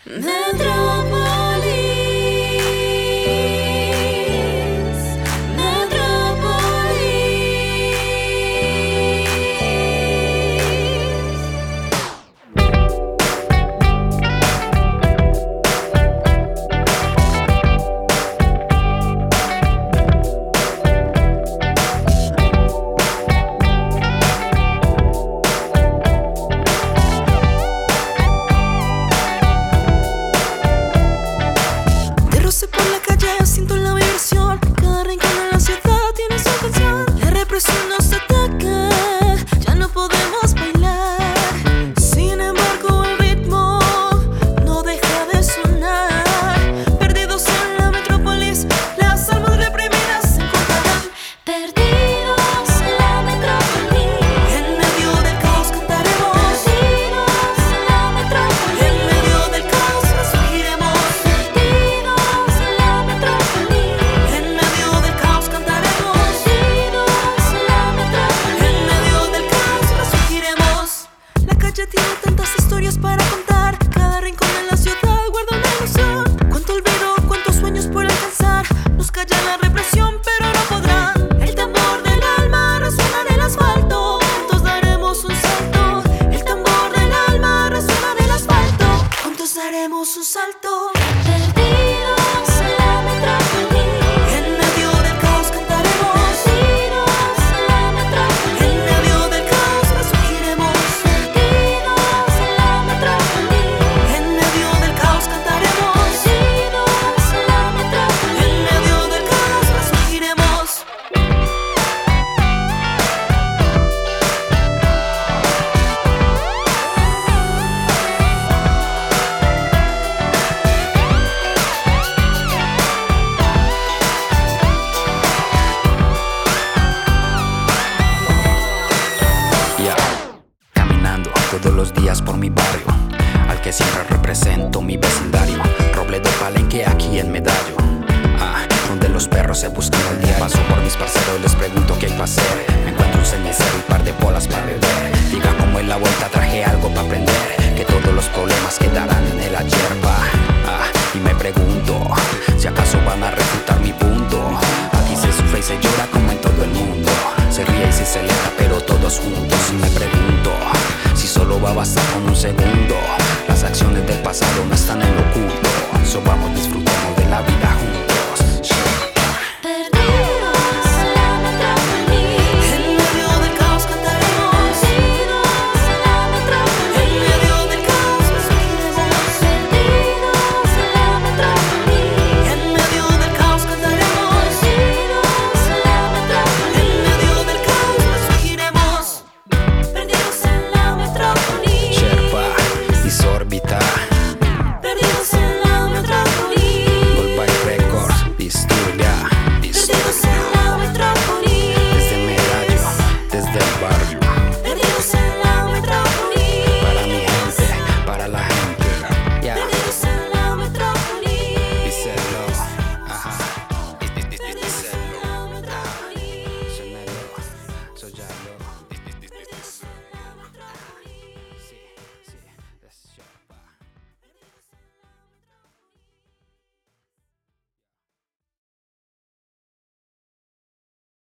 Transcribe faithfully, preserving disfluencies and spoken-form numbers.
Metrópolis, nos ataca, ya no podemos bailar. Sin embargo el ritmo no deja de sonar. Perdidos en la metrópolis, las almas reprimidas se encontrarán. Perdidos en la metrópolis, en medio del caos cantaremos. Perdidos en la metrópolis, en medio del caos resurgiremos. Perdidos en la metrópolis, en medio del caos cantaremos. Ya tiene tantas historias para contar. Cada rincón de la ciudad guarda una ilusión. Cuánto olvido, cuántos sueños por alcanzar. Nos calla la represión, pero no podrán. El tambor del alma resuena en el asfalto. Juntos daremos un salto. El tambor del alma resuena en el asfalto. Juntos daremos un salto. Perdidos en la metrópolis, en medio del caos cantaremos. Perdidos en la metrópolis, en medio del caos resurgiremos. Todos los días por mi barrio, al que siempre represento mi vecindario. Robledo, Palenque, aquí en Medallo, ah, donde los perros se buscan al día. Paso por mis parceros, les pregunto qué hay para hacer. Me encuentro un cenicero y par de bolas para beber. Diga cómo en la vuelta traje algo para aprender, que todos los problemas quedarán en el ayer, pa. Ah, y me pregunto si acaso van a refutar mi punto. Aquí se sufre y se llora como en todo el mundo. Se ríe y se celebra, pero todos juntos. Y me pregunto si solo va a bastar con un segundo. Las acciones del pasado no están en lo oculto. So vamos